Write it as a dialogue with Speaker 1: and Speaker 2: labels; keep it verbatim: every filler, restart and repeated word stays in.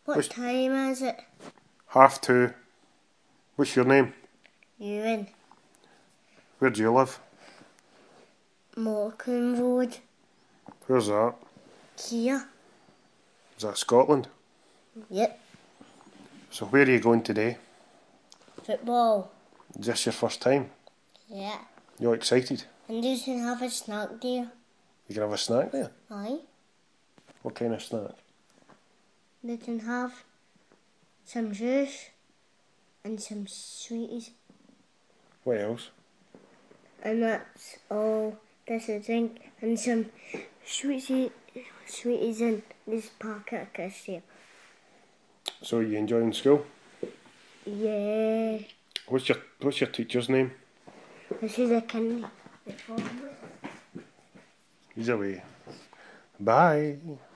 Speaker 1: What
Speaker 2: What's
Speaker 1: time is it?
Speaker 2: half two. What's your name?
Speaker 1: Ewan.
Speaker 2: Where do you live?
Speaker 1: Morecambe Road.
Speaker 2: Where's that?
Speaker 1: Here.
Speaker 2: Is that Scotland?
Speaker 1: Yep.
Speaker 2: So where are you going today?
Speaker 1: Football.
Speaker 2: Is this your first time?
Speaker 1: Yeah.
Speaker 2: You're excited?
Speaker 1: And you can have a snack there.
Speaker 2: You can have a snack there?
Speaker 1: Aye.
Speaker 2: What kind of snack?
Speaker 1: They can have some juice and some sweeties.
Speaker 2: What else?
Speaker 1: And that's all. That's a drink. And some sweeties, sweeties in this packet of crisps here.
Speaker 2: So you enjoying school?
Speaker 1: Yeah.
Speaker 2: What's your What's your teacher's name?
Speaker 1: This is a candy.
Speaker 2: He's away. Bye.